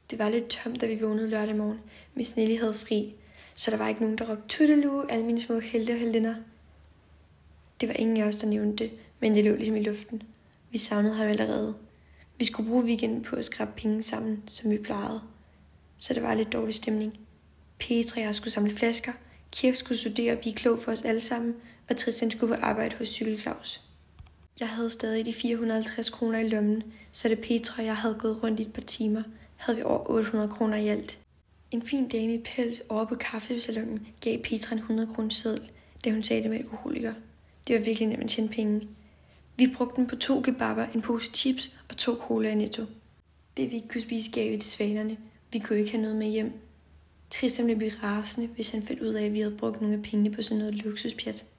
Det var lidt tomt, da vi vågnede lørdag morgen, hvis Nelly havde fri, så der var ikke nogen, der råbte tuttelue, alle mine små helte og heldinder. Det var ingen af os, der nævnte det, men det lå ligesom i luften. Vi savnede ham allerede. Vi skulle bruge weekenden på at skrabe penge sammen, som vi plejede. Så det var lidt dårlig stemning. Petra og jeg skulle samle flasker, Kirk skulle studere og blive klog for os alle sammen, og Tristan skulle på arbejde hos Cykel Claus. Jeg havde stadig de 450 kroner i lommen, så da Petra og jeg havde gået rundt i et par timer, havde vi over 800 kroner i alt. En fin dame i pels over på kaffesalonen gav Petra en 100 kroner seddel, da hun sagde det med alkoholiker. Det var virkelig nemt at tjene penge. Vi brugte den på 2 kebaber, en pose chips og 2 cola i Netto. Det vi ikke kunne spise gav vi til svanerne. Vi kunne ikke have noget med hjem. Tristan ville blive rasende, hvis han fandt ud af, at vi havde brugt nogle af pengene på sådan noget luksuspjat.